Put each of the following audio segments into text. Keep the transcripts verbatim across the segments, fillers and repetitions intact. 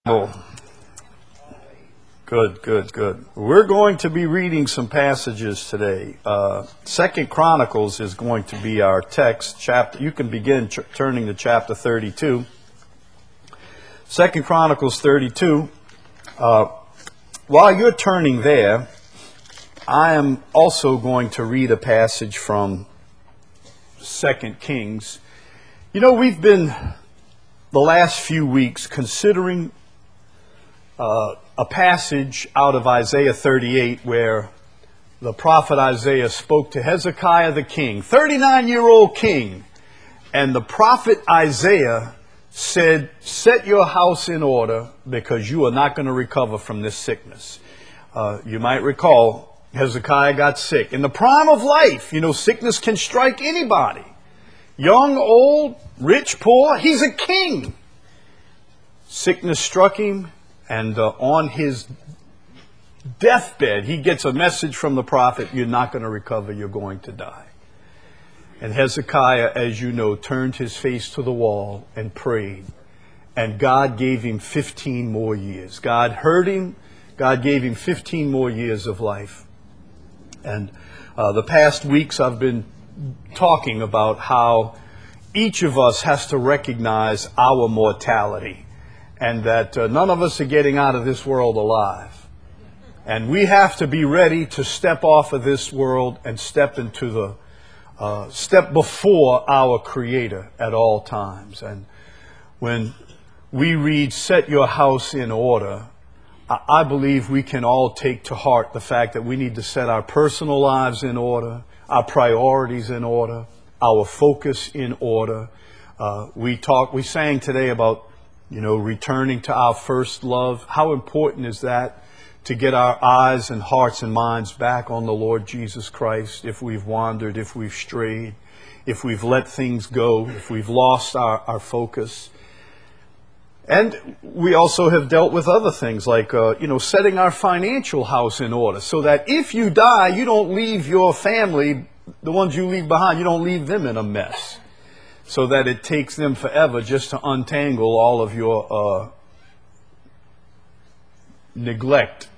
Oh, good, good, good. We're going to be reading some passages today. Uh, Second Chronicles is going to be our text. Chapter. You can begin ch- turning to chapter thirty-two. Second Chronicles thirty-two. Uh, while you're turning there, I am also going to read a passage from Second Kings. You know, we've been the last few weeks considering uh, a passage out of Isaiah thirty-eight where the prophet Isaiah spoke to Hezekiah the king, thirty-nine-year-old king. And the prophet Isaiah said, set your house in order because you are not going to recover from this sickness. Uh, you might recall Hezekiah got sick. In the prime of life, you know, sickness can strike anybody. Young, old, rich, poor, he's a king. Sickness struck him, and uh, on his deathbed, he gets a message from the prophet, you're not going to recover, you're going to die. And Hezekiah, as you know, turned his face to the wall and prayed. And God gave him fifteen more years. God heard him. God gave him fifteen more years of life. And uh, the past weeks I've been talking about how each of us has to recognize our mortality and that uh, none of us are getting out of this world alive. And we have to be ready to step off of this world and step into the uh, step before our Creator at all times. And when we read, set your house in order, I believe we can all take to heart the fact that we need to set our personal lives in order, our priorities in order, our focus in order. Uh, we talk, we sang today about, you know, returning to our first love. How important is that to get our eyes and hearts and minds back on the Lord Jesus Christ if we've wandered, if we've strayed, if we've let things go, if we've lost our, our focus. And we also have dealt with other things like, uh, you know, setting our financial house in order so that if you die, you don't leave your family, the ones you leave behind, you don't leave them in a mess so that it takes them forever just to untangle all of your uh, neglect.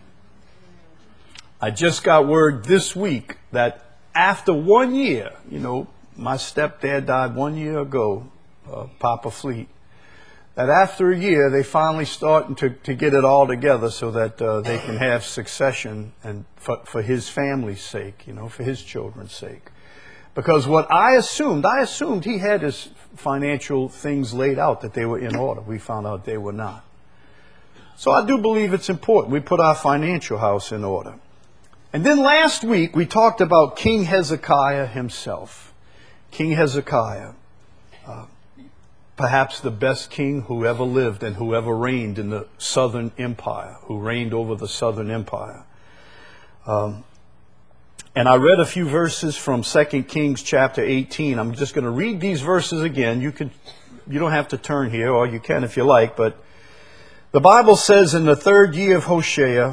I just got word this week that after one year, you know, my stepdad died one year ago, uh, Papa Fleet. That after a year, they finally starting to, to get it all together so that uh, they can have succession and for, for his family's sake, you know, for his children's sake. Because what I assumed, I assumed he had his financial things laid out, that they were in order. We found out they were not. So I do believe it's important. We put our financial house in order. And then last week, we talked about King Hezekiah himself. King Hezekiah. Uh, Perhaps the best king who ever lived and who ever reigned in the southern empire, who reigned over the southern empire. Um, and I read a few verses from Second Kings chapter eighteen. I'm just going to read these verses again. You can, you don't have to turn here, or you can if you like. But the Bible says, in the third year of Hoshea,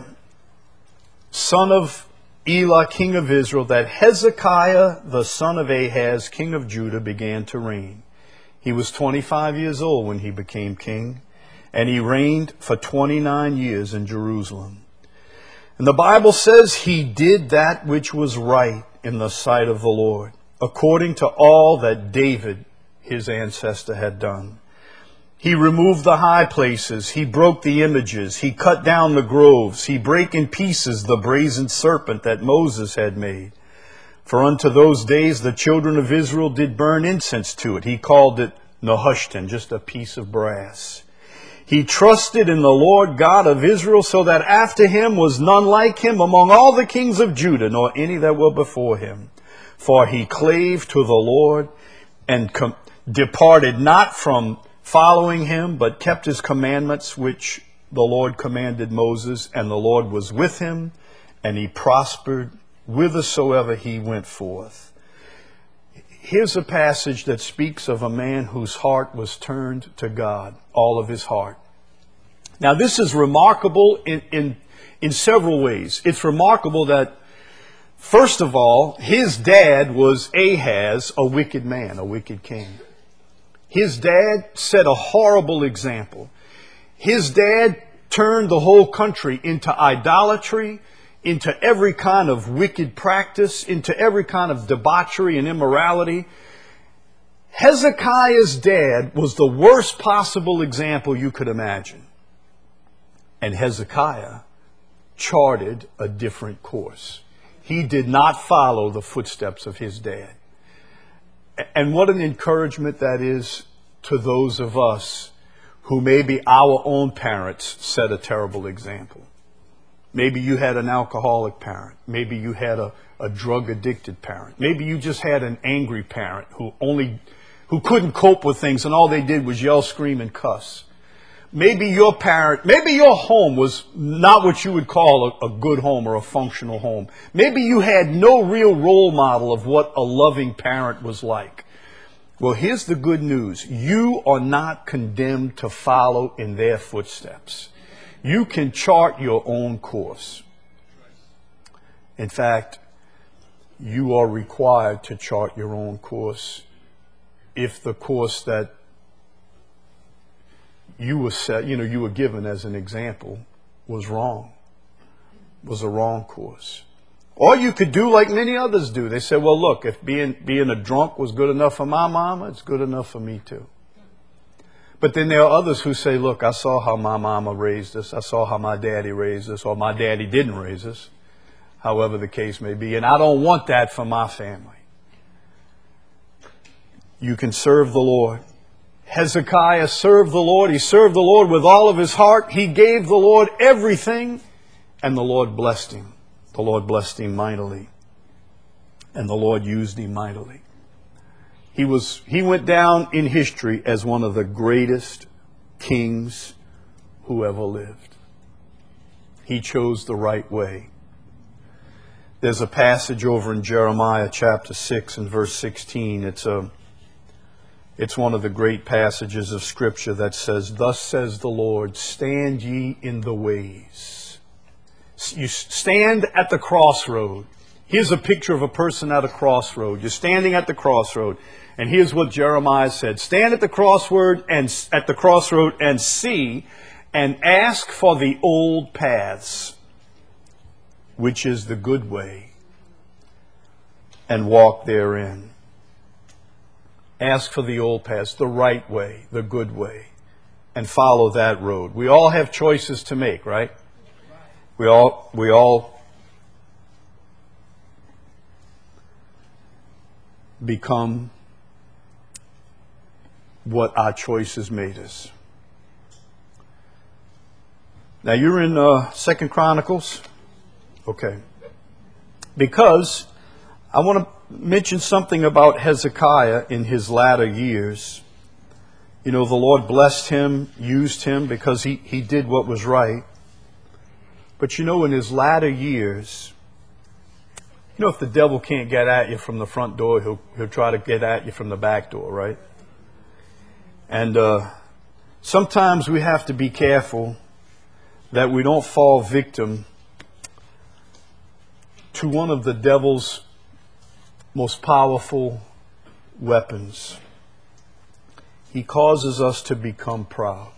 son of Elah, king of Israel, that Hezekiah, the son of Ahaz, king of Judah, began to reign. He was twenty-five years old when he became king, and he reigned for twenty-nine years in Jerusalem. And the Bible says he did that which was right in the sight of the Lord, according to all that David, his ancestor, had done. He removed the high places, he broke the images, he cut down the groves, he brake in pieces the brazen serpent that Moses had made. For unto those days the children of Israel did burn incense to it. He called it Nehushtan, just a piece of brass. He trusted in the Lord God of Israel, so that after him was none like him among all the kings of Judah, nor any that were before him. For he clave to the Lord and com- departed not from following him, but kept his commandments which the Lord commanded Moses. And the Lord was with him, and he prospered whithersoever he went forth. Here's a passage that speaks of a man whose heart was turned to God, all of his heart. Now, this is remarkable in, in, in several ways. It's remarkable that, first of all, his dad was Ahaz, a wicked man, a wicked king. His dad set a horrible example. His dad turned the whole country into idolatry, into every kind of wicked practice, into every kind of debauchery and immorality. Hezekiah's dad was the worst possible example you could imagine. And Hezekiah charted a different course. He did not follow the footsteps of his dad. And what an encouragement that is to those of us who maybe our own parents set a terrible example. Maybe you had an alcoholic parent. Maybe you had a, a drug-addicted parent. Maybe you just had an angry parent who only who couldn't cope with things and all they did was yell, scream, and cuss. Maybe your parent, maybe your home was not what you would call a, a good home or a functional home. Maybe you had no real role model of what a loving parent was like. Well, here's the good news. You are not condemned to follow in their footsteps. You can chart your own course. In fact, you are required to chart your own course if the course that you were set, you know, you were given as an example was wrong, was a wrong course. Or you could do like many others do. They say, well, look, if being, being a drunk was good enough for my mama, it's good enough for me too. But then there are others who say, look, I saw how my mama raised us. I saw how my daddy raised us, or my daddy didn't raise us, however the case may be. And I don't want that for my family. You can serve the Lord. Hezekiah served the Lord. He served the Lord with all of his heart. He gave the Lord everything, and the Lord blessed him. The Lord blessed him mightily, and the Lord used him mightily. He was, he went down in history as one of the greatest kings who ever lived. He chose the right way. There's a passage over in Jeremiah chapter six and verse sixteen. It's a It's one of the great passages of Scripture that says, thus says the Lord, stand ye in the ways. You stand at the crossroad. Here's a picture of a person at a crossroad. You're standing at the crossroad. And here's what Jeremiah said. Stand at the crossroad and at the crossroad and see and ask for the old paths, which is the good way, and walk therein. Ask for the old paths, the right way, the good way, and follow that road. We all have choices to make, right? We all, we all become what our choices made us. Now you're in uh, Second Chronicles, okay? Because I want to mention something about Hezekiah in his latter years. You know, the Lord blessed him, used him because he, he did what was right. But you know, in his latter years, you know, if the devil can't get at you from the front door, he'll, he'll try to get at you from the back door, right? And uh, sometimes we have to be careful that we don't fall victim to one of the devil's most powerful weapons. He causes us to become proud.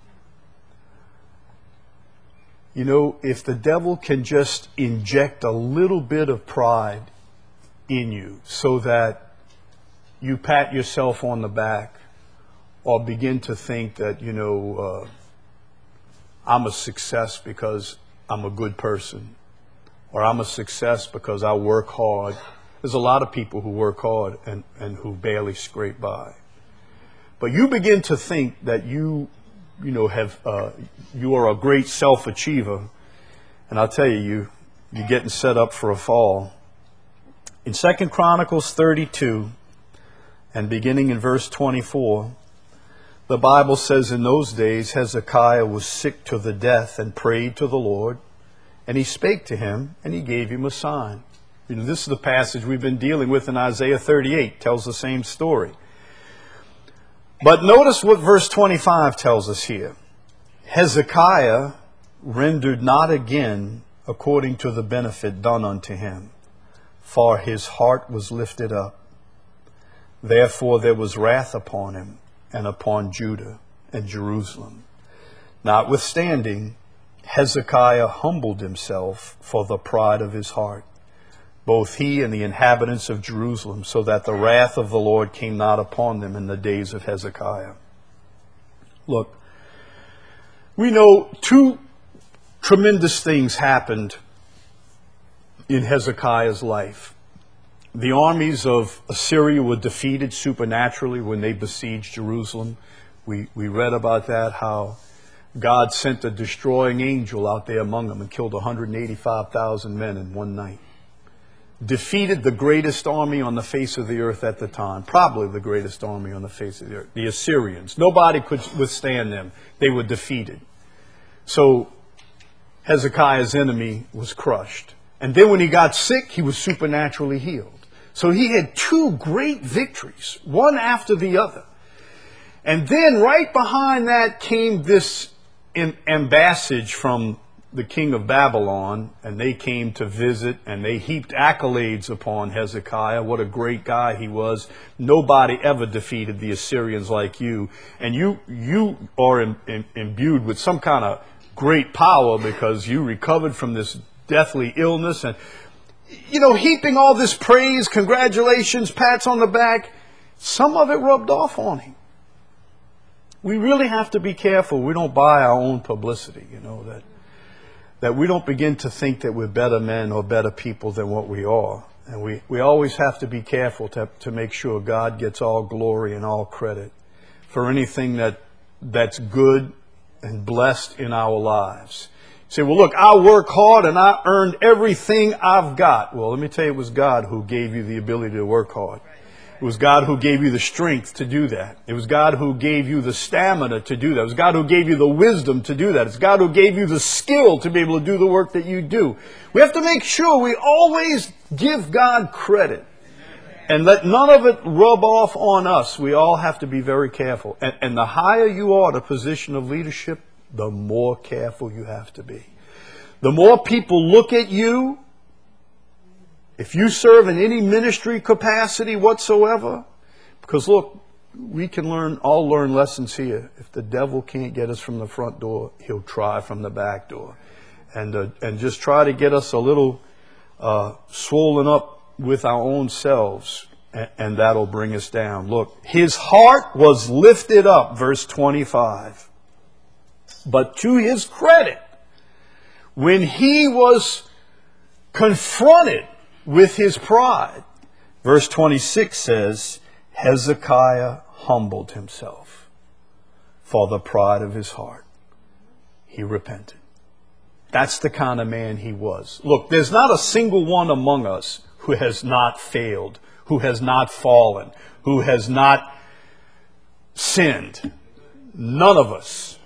You know, if the devil can just inject a little bit of pride in you so that you pat yourself on the back or begin to think that, you know, uh, I'm a success because I'm a good person, or I'm a success because I work hard. There's a lot of people who work hard and, and who barely scrape by. But you begin to think that you, you know, have uh, you are a great self-achiever, and I'll tell you, you you're getting set up for a fall. In Second Chronicles thirty-two, and beginning in verse twenty-four, the Bible says, in those days Hezekiah was sick to the death and prayed to the Lord, and he spake to him, and he gave him a sign. You know, this is the passage we've been dealing with in Isaiah thirty-eight. Tells the same story. But notice what verse twenty-five tells us here. Hezekiah rendered not again according to the benefit done unto him, for his heart was lifted up. Therefore there was wrath upon him and upon Judah and Jerusalem. Notwithstanding, Hezekiah humbled himself for the pride of his heart, both he and the inhabitants of Jerusalem, so that the wrath of the Lord came not upon them in the days of Hezekiah. Look, we know two tremendous things happened in Hezekiah's life. The armies of Assyria were defeated supernaturally when they besieged Jerusalem. We, we read about that, how God sent a destroying angel out there among them and killed one hundred eighty-five thousand men in one night. Defeated the greatest army on the face of the earth at the time, probably the greatest army on the face of the earth, the Assyrians. Nobody could withstand them. They were defeated. So Hezekiah's enemy was crushed. And then when he got sick, he was supernaturally healed. So he had two great victories, one after the other. And then right behind that came this ambassage from the king of Babylon, and they came to visit, and they heaped accolades upon Hezekiah. What a great guy he was. Nobody ever defeated the Assyrians like you. And you you are im, im, imbued with some kind of great power because you recovered from this deathly illness. And, you know, heaping all this praise, congratulations, pats on the back, some of it rubbed off on him. We really have to be careful we don't buy our own publicity, you know, that that we don't begin to think that we're better men or better people than what we are. And we, we always have to be careful to, to make sure God gets all glory and all credit for anything that that's good and blessed in our lives. You say, well, look, I work hard and I earned everything I've got. Well, let me tell you, it was God who gave you the ability to work hard. It was God who gave you the strength to do that. It was God who gave you the stamina to do that. It was God who gave you the wisdom to do that. It's God who gave you the skill to be able to do the work that you do. We have to make sure we always give God credit and let none of it rub off on us. We all have to be very careful. And, and the higher you are in a position of leadership, the more careful you have to be. The more people look at you, if you serve in any ministry capacity whatsoever, because look, we can learn, all learn lessons here. If the devil can't get us from the front door, he'll try from the back door. And uh, and just try to get us a little uh, swollen up with our own selves, and, and that'll bring us down. Look, his heart was lifted up, verse twenty-five. But to his credit, when he was confronted with his pride, verse twenty-six says, Hezekiah humbled himself for the pride of his heart. He repented. That's the kind of man he was. Look, there's not a single one among us who has not failed, who has not fallen, who has not sinned. None of us.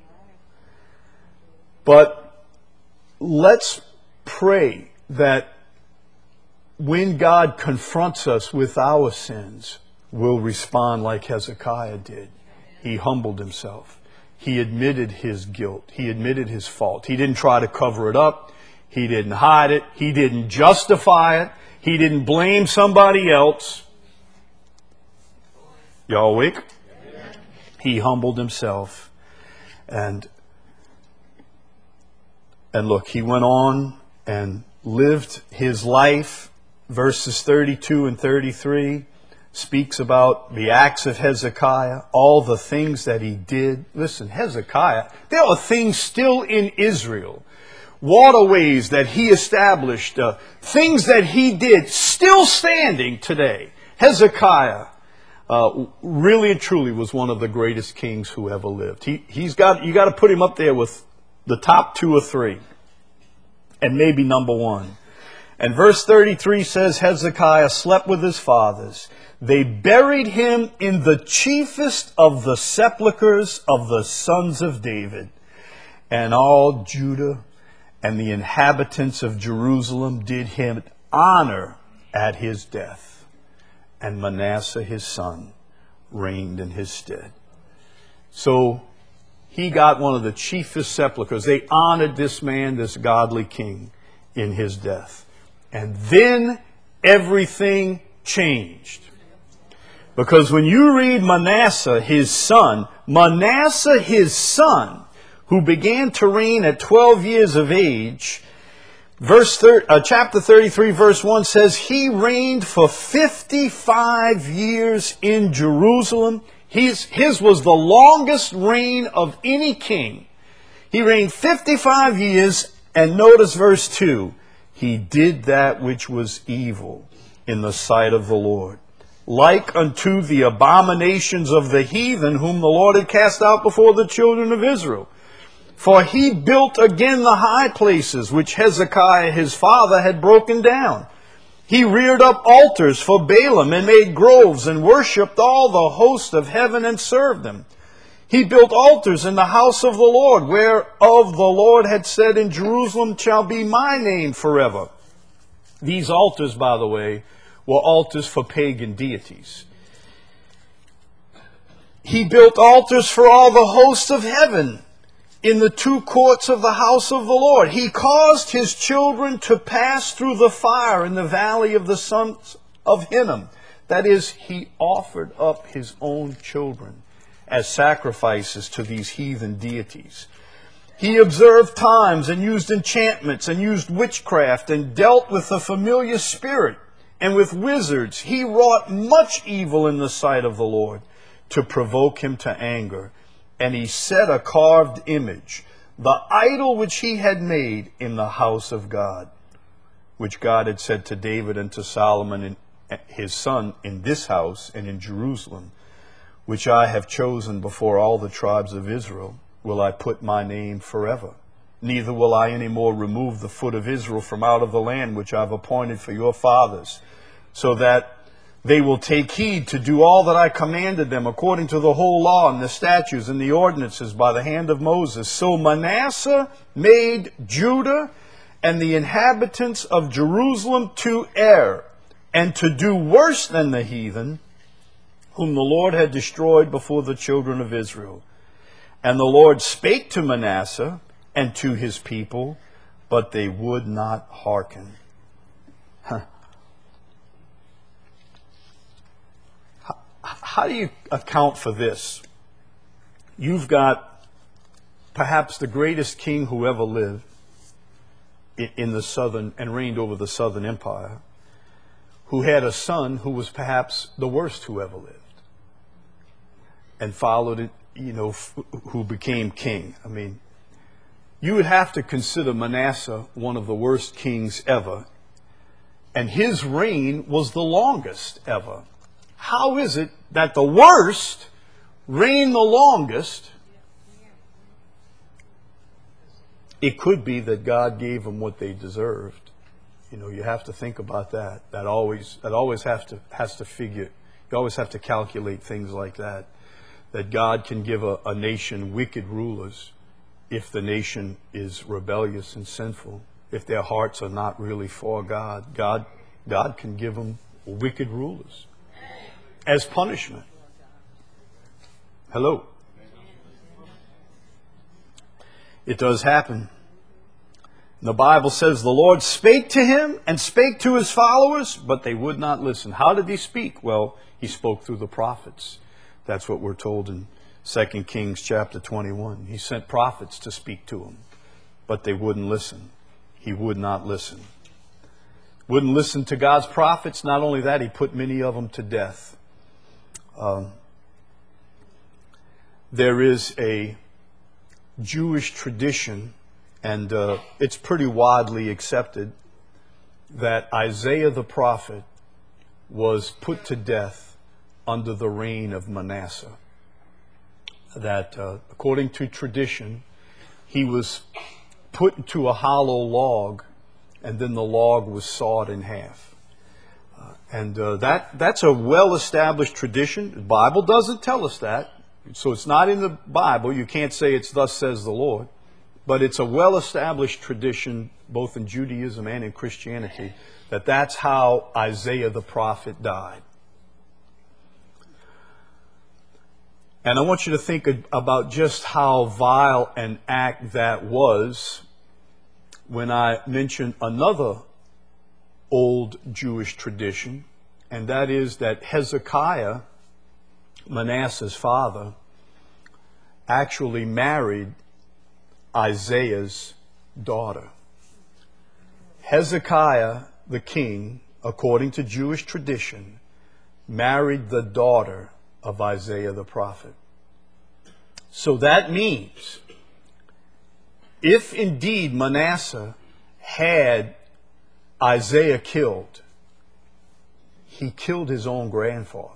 But let's pray that when God confronts us with our sins, we'll respond like Hezekiah did. He humbled himself. He admitted his guilt. He admitted his fault. He didn't try to cover it up. He didn't hide it. He didn't justify it. He didn't blame somebody else. Y'all awake? He humbled himself. And, and look, he went on and lived his life. Verses thirty-two and thirty-three speaks about the acts of Hezekiah, all the things that he did. Listen, Hezekiah, there are things still in Israel, waterways that he established, uh, things that he did still standing today. Hezekiah uh, really and truly was one of the greatest kings who ever lived. He, he's got, you got to put him up there with the top two or three, and maybe number one. And verse thirty-three says, Hezekiah slept with his fathers. They buried him in the chiefest of the sepulchres of the sons of David. And all Judah and the inhabitants of Jerusalem did him honor at his death. And Manasseh his son reigned in his stead. So he got one of the chiefest sepulchres. They honored this man, this godly king, in his death. And then everything changed. Because when you read Manasseh, his son, Manasseh, his son, who began to reign at twelve years of age. Verse thir- uh, chapter thirty-three, verse one says, he reigned for fifty-five years in Jerusalem. His, his was the longest reign of any king. He reigned fifty-five years, and notice verse two. He did that which was evil in the sight of the Lord, like unto the abominations of the heathen whom the Lord had cast out before the children of Israel. For he built again the high places which Hezekiah his father had broken down. He reared up altars for Baalim and made groves and worshipped all the host of heaven and served them. He built altars in the house of the Lord, whereof the Lord had said, in Jerusalem shall be my name forever. These altars, by the way, were altars for pagan deities. He built altars for all the hosts of heaven in the two courts of the house of the Lord. He caused his children to pass through the fire in the valley of the sons of Hinnom. That is, he offered up his own children as sacrifices to these heathen deities. He observed times and used enchantments and used witchcraft and dealt with the familiar spirit and with wizards. He wrought much evil in the sight of the Lord to provoke him to anger. And he set a carved image, the idol which he had made in the house of God, which God had said to David and to Solomon and his son, in this house and in Jerusalem, which I have chosen before all the tribes of Israel, will I put my name forever. Neither will I any more remove the foot of Israel from out of the land which I have appointed for your fathers, so that they will take heed to do all that I commanded them according to the whole law and the statutes and the ordinances by the hand of Moses. So Manasseh made Judah and the inhabitants of Jerusalem to err and to do worse than the heathen, whom the Lord had destroyed before the children of Israel. And the Lord spake to Manasseh and to his people, but they would not hearken. Huh. How, how do you account for this? You've got perhaps the greatest king who ever lived in the southern and reigned over the southern empire, who had a son who was perhaps the worst who ever lived, and followed it, you know, f- who became king. I mean, you would have to consider Manasseh one of the worst kings ever, and his reign was the longest ever. How is it that the worst reigned the longest? It could be that God gave them what they deserved. You know, you have to think about that. That always, that always have to has to figure. You always have to calculate things like that. That God can give a, a nation wicked rulers if the nation is rebellious and sinful. If their hearts are not really for God, God, God can give them wicked rulers as punishment. Hello. It does happen. The Bible says the Lord spake to him and spake to his followers, but they would not listen. How did he speak? Well, he spoke through the prophets. That's what we're told in Second Kings chapter twenty-one. He sent prophets to speak to him, but they wouldn't listen. He would not listen. Wouldn't listen to God's prophets. Not only that, he put many of them to death. Um, there is a Jewish tradition, and uh, it's pretty widely accepted, that Isaiah the prophet was put to death under the reign of Manasseh. That uh, according to tradition, he was put into a hollow log, and then the log was sawed in half. Uh, and uh, that that's a well-established tradition. The Bible doesn't tell us that. So it's not in the Bible. You can't say it's thus says the Lord. But it's a well-established tradition, both in Judaism and in Christianity, that that's how Isaiah the prophet died. And I want you to think about just how vile an act that was when I mention another old Jewish tradition, and that is that Hezekiah, Manasseh's father, actually married Isaiah's daughter. Hezekiah, the king, according to Jewish tradition, married the daughter of Isaiah the prophet. So that means, if indeed Manasseh had Isaiah killed, he killed his own grandfather.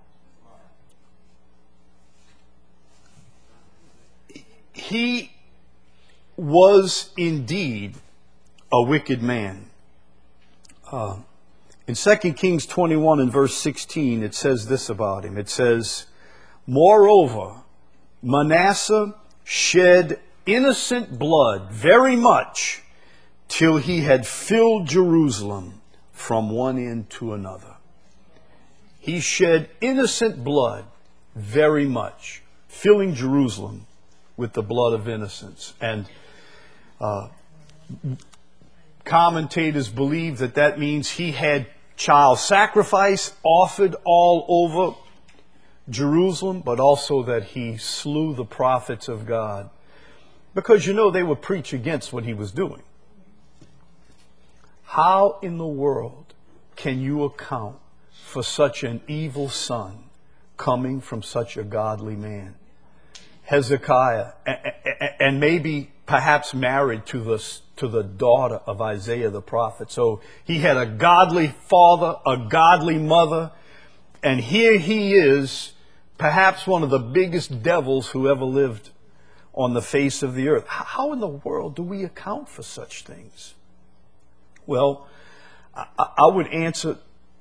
He was indeed a wicked man. Uh, in Second Kings twenty-one and verse sixteen, it says this about him. It says, "Moreover, Manasseh shed innocent blood very much, till he had filled Jerusalem from one end to another." He shed innocent blood very much, filling Jerusalem with the blood of innocence. And uh, commentators believe that that means he had child sacrifice offered all over Jerusalem, but also that he slew the prophets of God. Because, you know, they would preach against what he was doing. How in the world can you account for such an evil son coming from such a godly man? Hezekiah, and maybe perhaps married to the, to the daughter of Isaiah the prophet. So he had a godly father, a godly mother, and here he is, perhaps one of the biggest devils who ever lived on the face of the earth. How in the world do we account for such things? Well, I would answer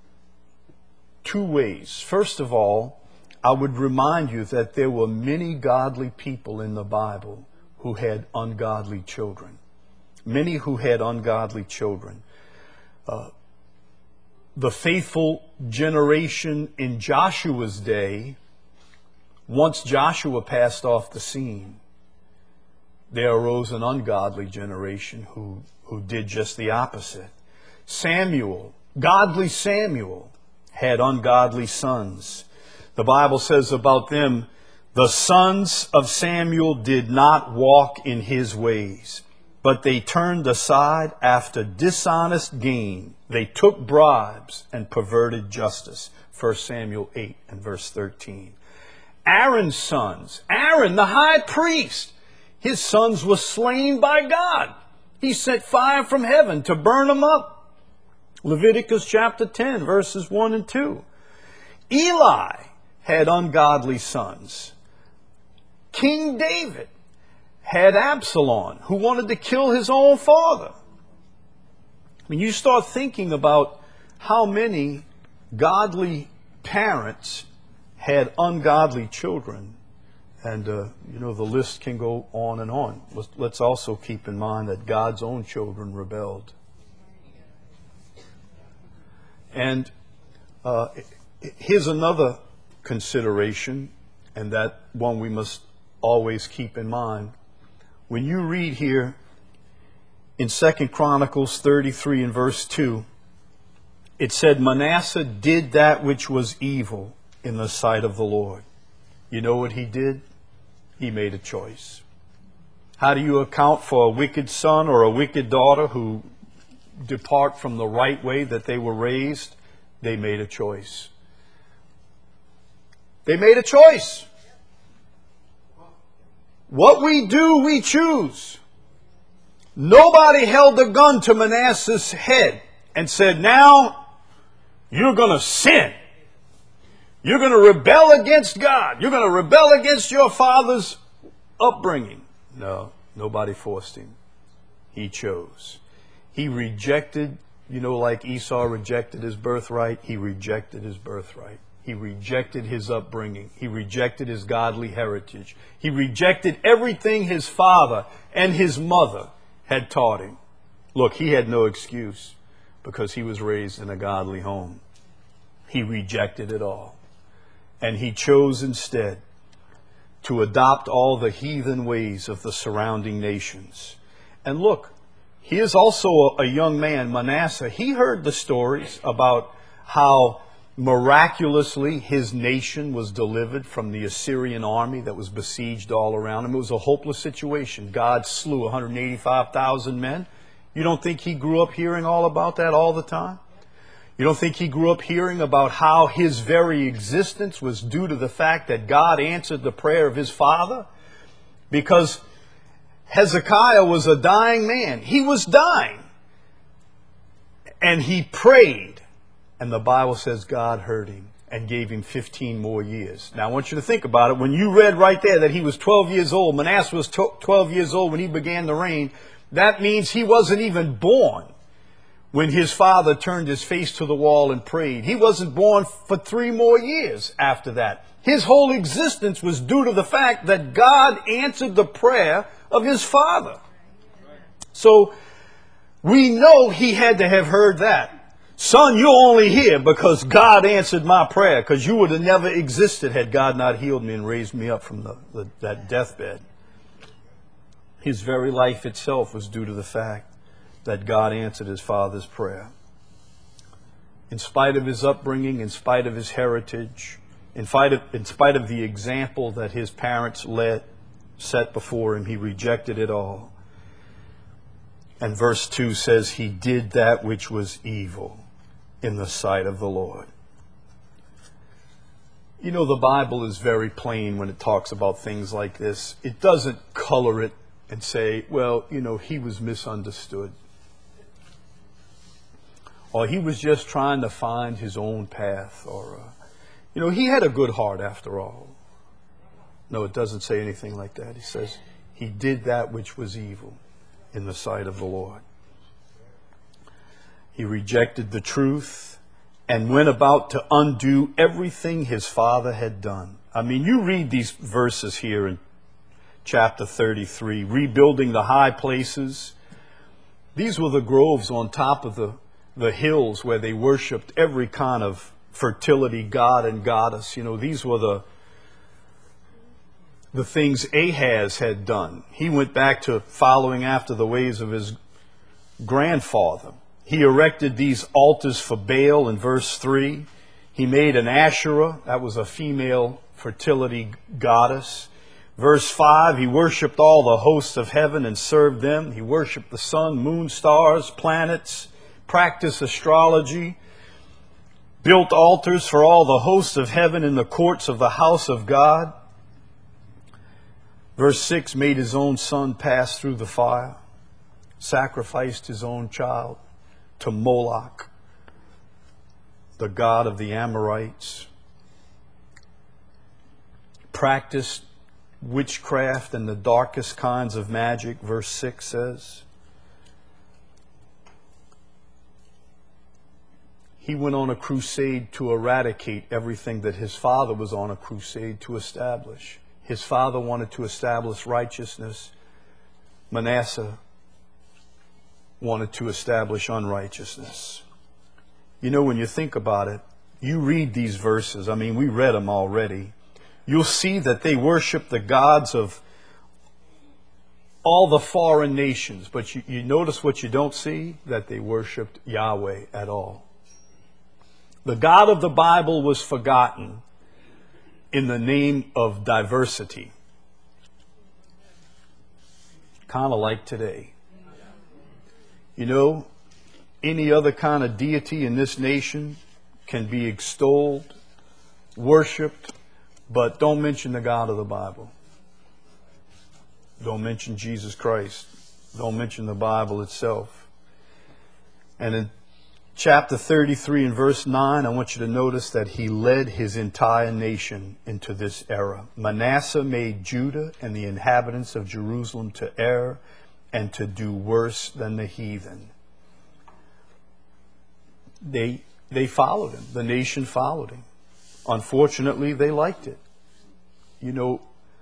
two ways. First of all, I would remind you that there were many godly people in the Bible who had ungodly children. Many who had ungodly children. Uh, the faithful generation in Joshua's day, once Joshua passed off the scene, there arose an ungodly generation who, who did just the opposite. Samuel, godly Samuel, had ungodly sons. The Bible says about them, "The sons of Samuel did not walk in his ways, but they turned aside after dishonest gain. They took bribes and perverted justice." First Samuel eight and verse thirteen. Aaron's sons, Aaron the high priest, his sons were slain by God. He sent fire from heaven to burn them up. Leviticus chapter ten, verses one and two. Eli had ungodly sons. King David had Absalom, who wanted to kill his own father. When you start thinking about how many godly parents had ungodly children, and uh, you know, the list can go on and on. Let's, let's also keep in mind that God's own children rebelled. And uh, here's another consideration, and that one we must always keep in mind. When you read here in Second Chronicles thirty-three and verse two, it said, "Manasseh did that which was evil in the sight of the Lord." You know what he did? He made a choice. How do you account for a wicked son or a wicked daughter who depart from the right way that they were raised? They made a choice. They made a choice. What we do, we choose. Nobody held a gun to Manasseh's head and said, "Now you're going to sin. You're going to rebel against God. You're going to rebel against your father's upbringing." No, nobody forced him. He chose. He rejected, you know, like Esau rejected his birthright, he rejected his birthright. He rejected his upbringing. He rejected his godly heritage. He rejected everything his father and his mother had taught him. Look, he had no excuse because he was raised in a godly home. He rejected it all. And he chose instead to adopt all the heathen ways of the surrounding nations. And look, here's also a, a young man, Manasseh. He heard the stories about how Miraculously, his nation was delivered from the Assyrian army that was besieged all around him. It was a hopeless situation. God slew one hundred eighty-five thousand men. You don't think he grew up hearing all about that all the time? You don't think he grew up hearing about how his very existence was due to the fact that God answered the prayer of his father? Because Hezekiah was a dying man. He was dying. And he prayed. And the Bible says God heard him and gave him fifteen more years. Now I want you to think about it. When you read right there that he was twelve years old, Manasseh was twelve years old when he began to reign, that means he wasn't even born when his father turned his face to the wall and prayed. He wasn't born for three more years after that. His whole existence was due to the fact that God answered the prayer of his father. So we know he had to have heard that. Son, you're only here because God answered my prayer, because you would have never existed had God not healed me and raised me up from the, the, that deathbed. His very life itself was due to the fact that God answered his father's prayer. In spite of his upbringing, in spite of his heritage, in spite of, in spite of the example that his parents led, set before him, he rejected it all. And verse two says he did that which was evil in the sight of the Lord. You know, the Bible is very plain when it talks about things like this. It doesn't color it and say, well, you know, he was misunderstood. Or he was just trying to find his own path. Or, uh, you know, he had a good heart after all. No, it doesn't say anything like that. He says he did that which was evil in the sight of the Lord. He rejected the truth and went about to undo everything his father had done. I mean, you read these verses here in chapter thirty-three, rebuilding the high places. These were the groves on top of the, the hills where they worshipped every kind of fertility god and goddess. You know, these were the the things Ahaz had done. He went back to following after the ways of his grandfather. He erected these altars for Baal in verse three. He made an Asherah, that was a female fertility goddess. Verse five, he worshipped all the hosts of heaven and served them. He worshipped the sun, moon, stars, planets, practiced astrology, built altars for all the hosts of heaven in the courts of the house of God. Verse six, made his own son pass through the fire, sacrificed his own child to Moloch, the god of the Amorites, practiced witchcraft and the darkest kinds of magic, verse six says. He went on a crusade to eradicate everything that his father was on a crusade to establish. His father wanted to establish righteousness. Manasseh wanted to establish unrighteousness. You know, when you think about it, you read these verses, I mean, we read them already. You'll see that they worship the gods of all the foreign nations. But you, you notice what you don't see? That they worshiped Yahweh at all. The God of the Bible was forgotten in the name of diversity. Kind of like today. You know, any other kind of deity in this nation can be extolled, worshipped, but don't mention the God of the Bible. Don't mention Jesus Christ. Don't mention the Bible itself. And in chapter thirty-three and verse nine, I want you to notice that he led his entire nation into this era. Manasseh made Judah and the inhabitants of Jerusalem to err and to do worse than the heathen. They, they followed him. The nation followed him. Unfortunately, they liked it. You know,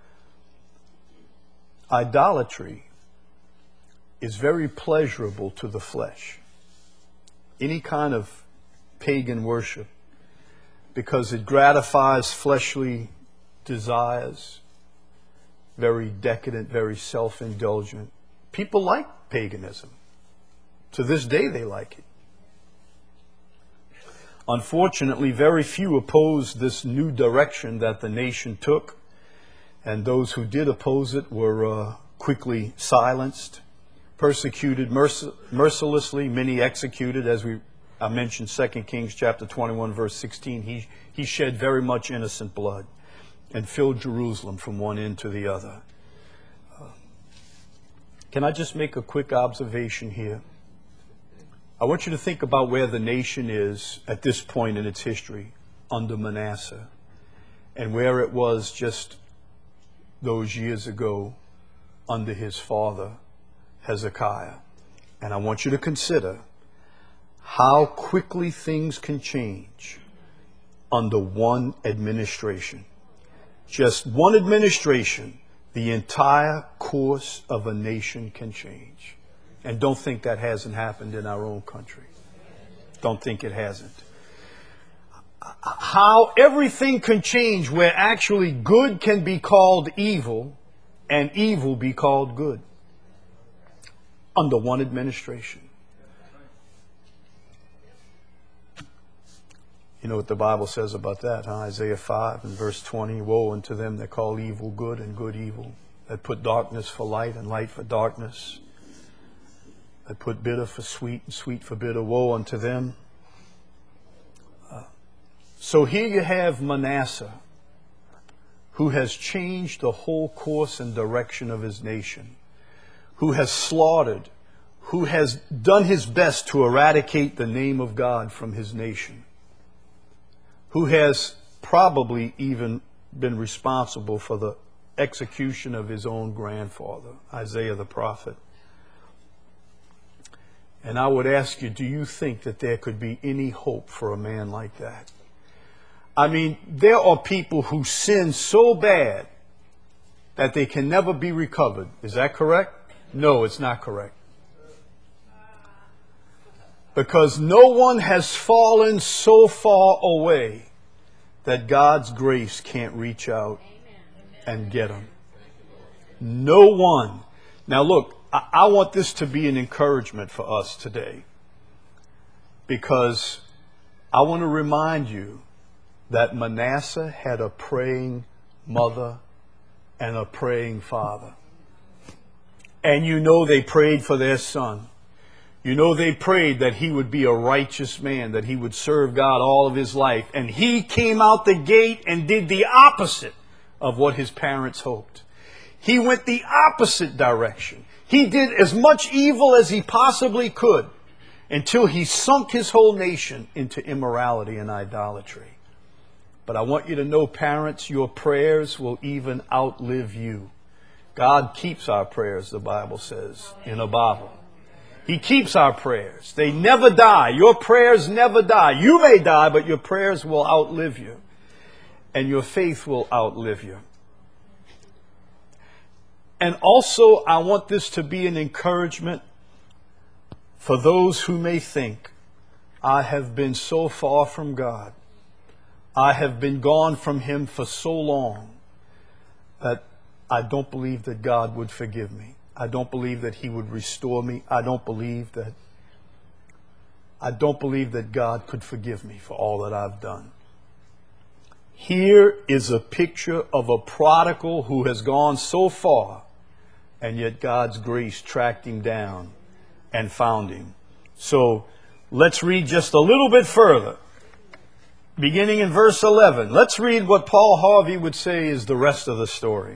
idolatry is very pleasurable to the flesh. Any kind of pagan worship, because it gratifies fleshly desires, very decadent, very self-indulgent. People like paganism. To this day, they like it. Unfortunately, very few opposed this new direction that the nation took, and those who did oppose it were uh, quickly silenced, persecuted merc- mercilessly, many executed. As we I mentioned, Second Kings chapter twenty-one, verse sixteen, he, he shed very much innocent blood and filled Jerusalem from one end to the other. Uh, can I just make a quick observation here? I want you to think about where the nation is at this point in its history under Manasseh, and where it was just those years ago under his father, Hezekiah. And I want you to consider how quickly things can change under one administration. Just one administration, the entire course of a nation can change. And don't think that hasn't happened in our own country. Don't think it hasn't. How everything can change where actually good can be called evil and evil be called good under one administration. You know what the Bible says about that, huh? Isaiah five and verse twenty, woe unto them that call evil good and good evil, that put darkness for light and light for darkness, that put bitter for sweet and sweet for bitter. Woe unto them. Uh, so here you have Manasseh, who has changed the whole course and direction of his nation, who has slaughtered, who has done his best to eradicate the name of God from his nation, who has probably even been responsible for the execution of his own grandfather, Isaiah the prophet. And I would ask you, do you think that there could be any hope for a man like that? I mean, there are people who sin so bad that they can never be recovered. Is that correct? No, it's not correct. Because no one has fallen so far away that God's grace can't reach out and get them. No one. Now look, I, I want this to be an encouragement for us today, because I want to remind you that Manasseh had a praying mother and a praying father. And you know they prayed for their son. You know they prayed that he would be a righteous man, that he would serve God all of his life. And he came out the gate and did the opposite of what his parents hoped. He went the opposite direction. He did as much evil as he possibly could until he sunk his whole nation into immorality and idolatry. But I want you to know, parents, your prayers will even outlive you. God keeps our prayers, the Bible says, in a bottle. He keeps our prayers. They never die. Your prayers never die. You may die, but your prayers will outlive you. And your faith will outlive you. And also, I want this to be an encouragement for those who may think, I have been so far from God, I have been gone from Him for so long, that I don't believe that God would forgive me. I don't believe that He would restore me. I don't believe that I don't believe that God could forgive me for all that I've done. Here is a picture of a prodigal who has gone so far, and yet God's grace tracked him down and found him. So let's read just a little bit further. Beginning in verse eleven, let's read what Paul Harvey would say is the rest of the story.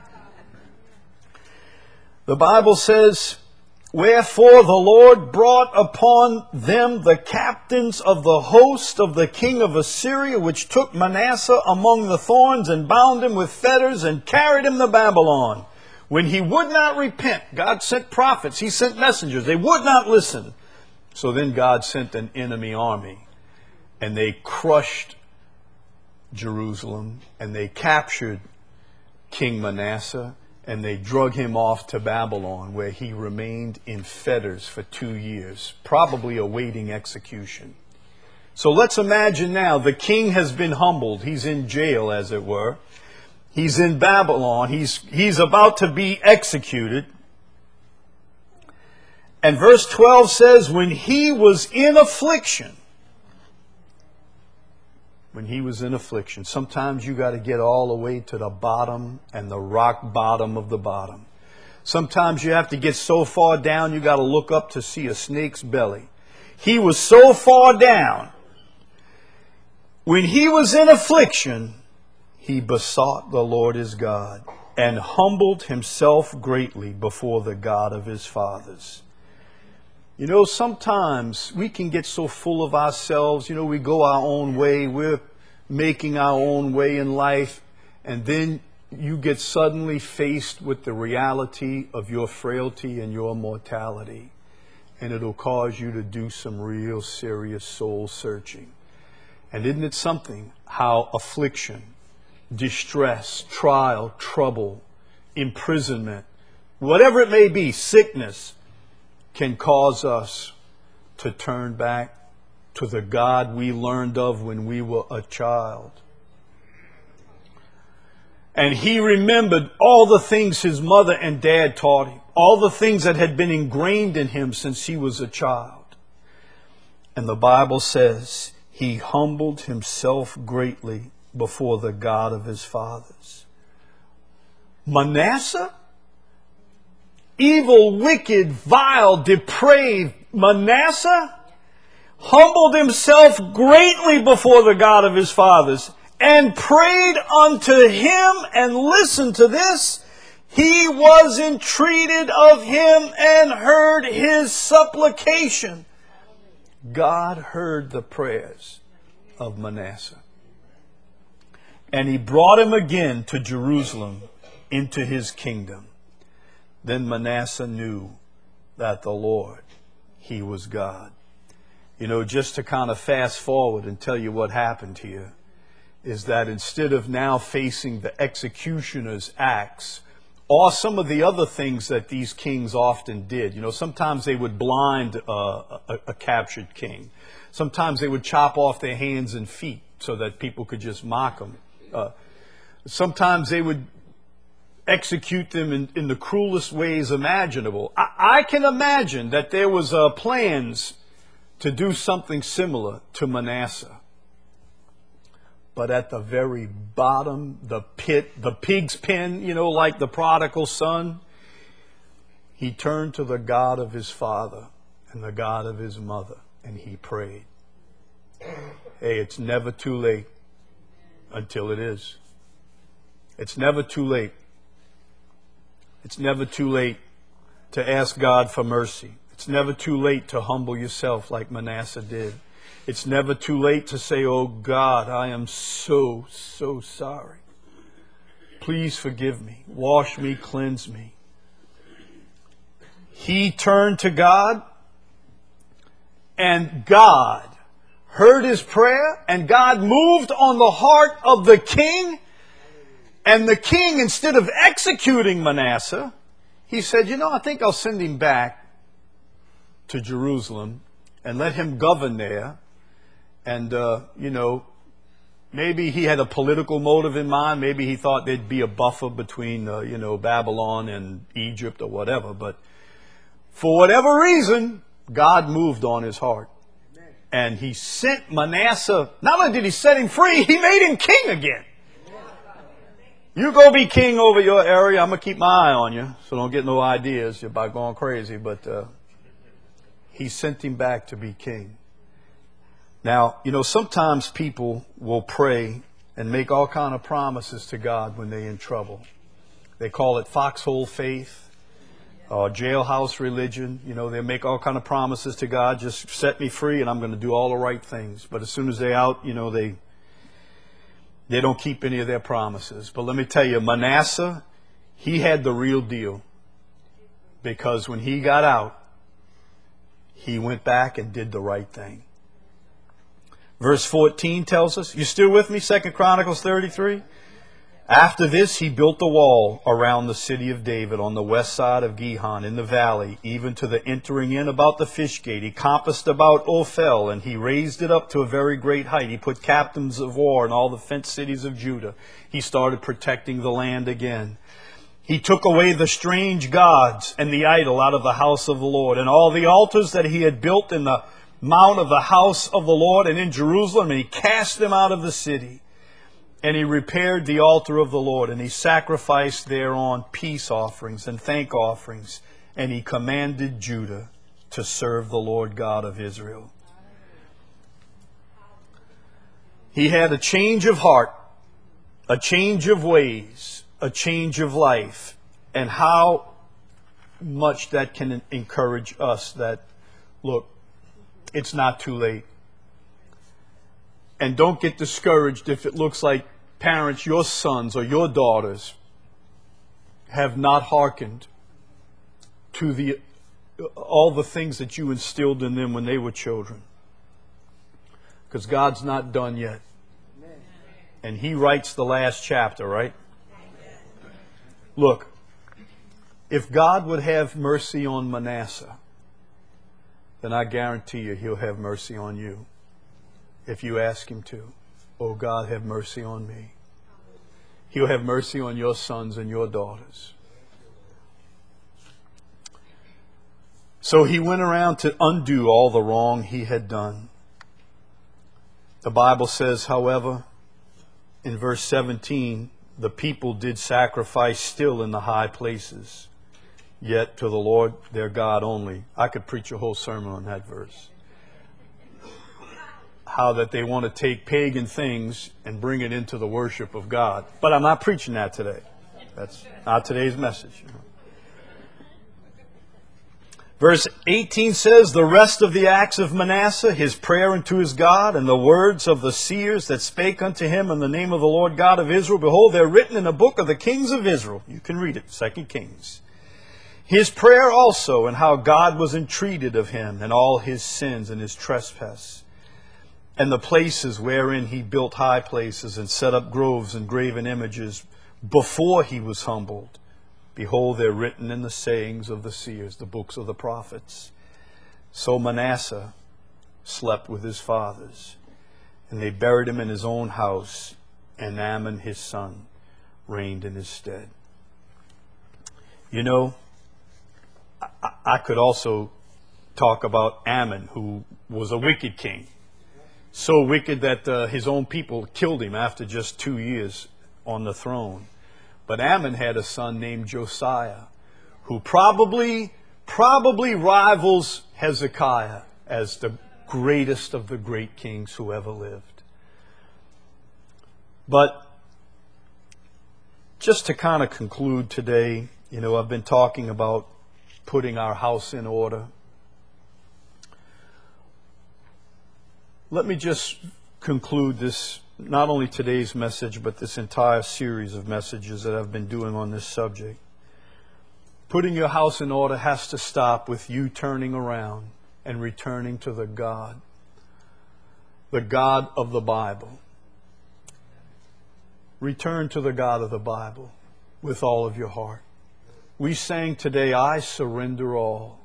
The Bible says, wherefore the Lord brought upon them the captains of the host of the king of Assyria, which took Manasseh among the thorns and bound him with fetters and carried him to Babylon. When he would not repent, God sent prophets, He sent messengers. They would not listen. So then God sent an enemy army, and they crushed Jerusalem, and they captured King Manasseh, and they drug him off to Babylon, where he remained in fetters for two years, probably awaiting execution. So let's imagine now the king has been humbled. He's in jail, as it were. He's in Babylon. He's, he's about to be executed. And verse twelve says, when he was in affliction, when he was in affliction. Sometimes you got to get all the way to the bottom and the rock bottom of the bottom. Sometimes you have to get so far down you got to look up to see a snake's belly. He was so far down. When he was in affliction, he besought the Lord his God and humbled himself greatly before the God of his fathers. You know, sometimes we can get so full of ourselves. You know, we go our own way. We're making our own way in life. And then you get suddenly faced with the reality of your frailty and your mortality. And it'll cause you to do some real serious soul searching. And isn't it something how affliction, distress, trial, trouble, imprisonment, whatever it may be, sickness, can cause us to turn back to the God we learned of when we were a child. And he remembered all the things his mother and dad taught him, all the things that had been ingrained in him since he was a child. And the Bible says he humbled himself greatly before the God of his fathers. Manasseh? Evil, wicked, vile, depraved Manasseh humbled himself greatly before the God of his fathers and prayed unto him, and listen to this, he was entreated of him and heard his supplication. God heard the prayers of Manasseh. And he brought him again to Jerusalem into his kingdom. Then Manasseh knew that the Lord, he was God. You know, just to kind of fast forward and tell you what happened here, is that instead of now facing the executioner's axe, or some of the other things that these kings often did, you know, sometimes they would blind uh, a, a captured king. Sometimes they would chop off their hands and feet so that people could just mock them. Uh, sometimes they would execute them in, in the cruelest ways imaginable. I, I can imagine that there was uh, plans to do something similar to Manasseh. But at the very bottom, the pit, the pig's pen, you know, like the prodigal son, he turned to the God of his father and the God of his mother, and he prayed. Hey, it's never too late until it is. It's never too late. It's never too late to ask God for mercy. It's never too late to humble yourself like Manasseh did. It's never too late to say, oh God, I am so, so sorry. Please forgive me. Wash me, cleanse me. He turned to God, and God heard his prayer, and God moved on the heart of the king. And the king, instead of executing Manasseh, he said, you know, I think I'll send him back to Jerusalem and let him govern there. And, uh, you know, maybe he had a political motive in mind. Maybe he thought there'd be a buffer between, uh, you know, Babylon and Egypt or whatever. But for whatever reason, God moved on his heart. And he sent Manasseh, not only did he set him free, he made him king again. You go be king over your area. I'm going to keep my eye on you, so don't get no ideas about going crazy. But uh, he sent him back to be king. Now, you know, sometimes people will pray and make all kind of promises to God when they're in trouble. They call it foxhole faith or jailhouse religion. You know, they make all kind of promises to God. Just set me free and I'm going to do all the right things. But as soon as they're out, you know, they... They don't keep any of their promises. But let me tell you, Manasseh, he had the real deal. Because when he got out, he went back and did the right thing. Verse fourteen tells us, you still with me? Second Chronicles thirty-three. After this, he built the wall around the city of David on the west side of Gihon in the valley, even to the entering in about the fish gate. He compassed about Ophel, and he raised it up to a very great height. He put captains of war in all the fenced cities of Judah. He started protecting the land again. He took away the strange gods and the idol out of the house of the Lord, and all the altars that he had built in the mount of the house of the Lord and in Jerusalem, and he cast them out of the city. And he repaired the altar of the Lord, and he sacrificed thereon peace offerings and thank offerings, and he commanded Judah to serve the Lord God of Israel. He had a change of heart, a change of ways, a change of life, and how much that can encourage us that, look, it's not too late. And don't get discouraged if it looks like parents, your sons or your daughters, have not hearkened to the all the things that you instilled in them when they were children. Because God's not done yet. And he writes the last chapter, right? Look, if God would have mercy on Manasseh, then I guarantee you he'll have mercy on you. If you ask him to. Oh God, have mercy on me. He'll have mercy on your sons and your daughters. So he went around to undo all the wrong he had done. The Bible says, however, in verse seventeen, the people did sacrifice still in the high places, yet to the Lord their God only. I could preach a whole sermon on that verse. How that they want to take pagan things and bring it into the worship of God. But I'm not preaching that today. That's not today's message. Verse eighteen says, the rest of the acts of Manasseh, his prayer unto his God, and the words of the seers that spake unto him in the name of the Lord God of Israel, behold, they're written in the book of the kings of Israel. You can read it, Second Kings. His prayer also, and how God was entreated of him, and all his sins and his trespass, and the places wherein he built high places and set up groves and graven images before he was humbled. Behold, they're written in the sayings of the seers, the books of the prophets. So Manasseh slept with his fathers, and they buried him in his own house, and Amon his son reigned in his stead. You know, I, I could also talk about Amon, who was a wicked king. So wicked that uh, his own people killed him after just two years on the throne. But Amon had a son named Josiah, who probably, probably rivals Hezekiah as the greatest of the great kings who ever lived. But just to kind of conclude today, you know, I've been talking about putting our house in order. Let me just conclude this, not only today's message, but this entire series of messages that I've been doing on this subject. Putting your house in order has to stop with you turning around and returning to the God, the God of the Bible. Return to the God of the Bible with all of your heart. We sang today, I surrender all.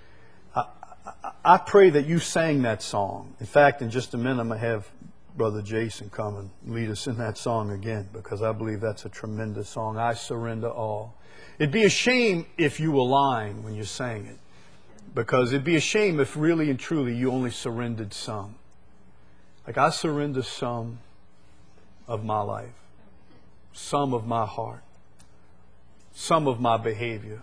I pray that you sang that song. In fact, in just a minute, I'm going to have Brother Jason come and lead us in that song again, because I believe that's a tremendous song. I surrender all. It'd be a shame if you were lying when you sang it, because it'd be a shame if really and truly you only surrendered some. Like, I surrender some of my life, some of my heart, some of my behavior.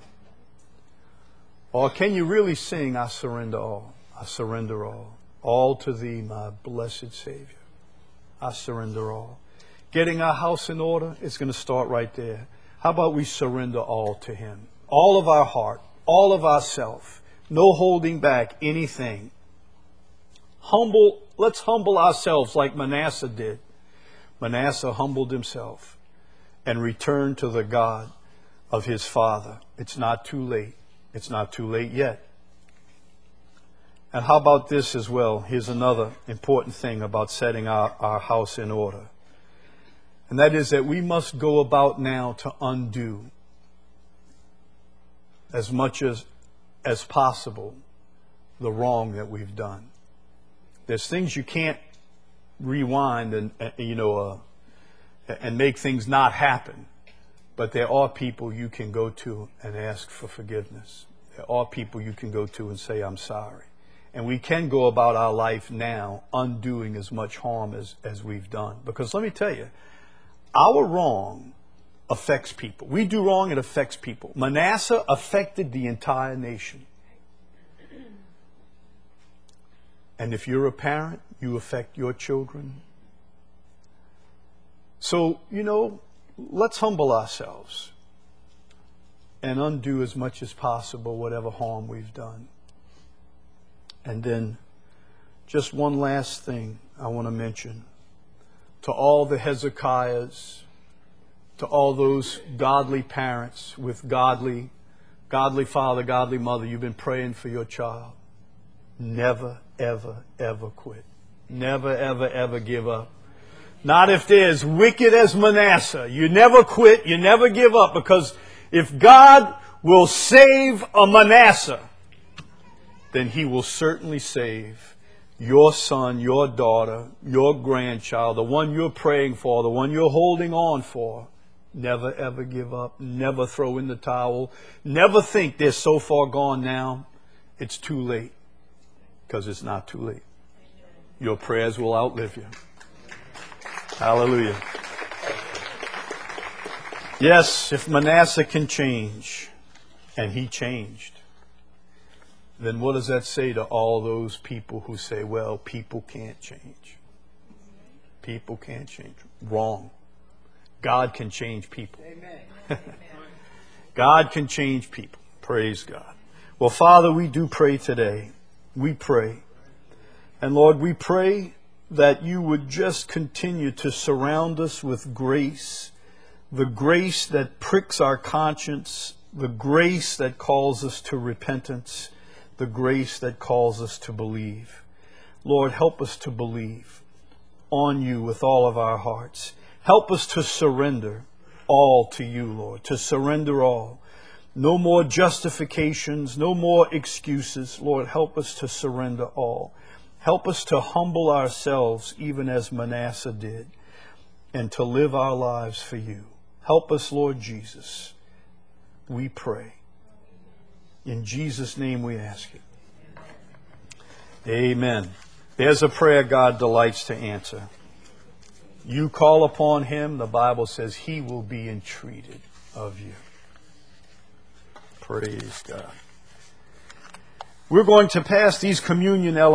Or can you really sing, I surrender all, I surrender all, all to thee, my blessed Savior. I surrender all. Getting our house in order is going to start right there. How about we surrender all to him? All of our heart, all of ourself, no holding back anything. Humble, let's humble ourselves like Manasseh did. Manasseh humbled himself and returned to the God of his father. It's not too late. It's not too late yet. And how about this as well? Here's another important thing about setting our, our house in order. And that is that we must go about now to undo as much as, as possible the wrong that we've done. There's things you can't rewind and, and you know, uh, and make things not happen. But there are people you can go to and ask for forgiveness. There are people you can go to and say, I'm sorry. And we can go about our life now undoing as much harm as, as we've done. Because let me tell you, our wrong affects people. We do wrong, it affects people. Manasseh affected the entire nation. And if you're a parent, you affect your children. So, you know, let's humble ourselves and undo as much as possible whatever harm we've done. And then just one last thing I want to mention. To all the Hezekiahs, to all those godly parents with godly, godly father, godly mother, you've been praying for your child. Never, ever, ever quit. Never, ever, ever give up. Not if they're as wicked as Manasseh. You never quit. You never give up. Because if God will save a Manasseh, then He will certainly save your son, your daughter, your grandchild, the one you're praying for, the one you're holding on for. Never, ever give up. Never throw in the towel. Never think they're so far gone now, it's too late. Because it's not too late. Your prayers will outlive you. Hallelujah. Yes, if Manasseh can change, and he changed, then what does that say to all those people who say, well, people can't change? People can't change. Wrong. God can change people. Amen. God can change people. Praise God. Well, Father, we do pray today. We pray. And Lord, we pray that you would just continue to surround us with grace, the grace that pricks our conscience, the grace that calls us to repentance, the grace that calls us to believe. Lord, help us to believe on you with all of our hearts. Help us to surrender all to you, Lord, to surrender all. No more justifications, no more excuses. Lord, help us to surrender all. Help us to humble ourselves even as Manasseh did and to live our lives for you. Help us, Lord Jesus. We pray. In Jesus' name we ask it. Amen. There's a prayer God delights to answer. You call upon Him, the Bible says He will be entreated of you. Praise God. We're going to pass these communion elements.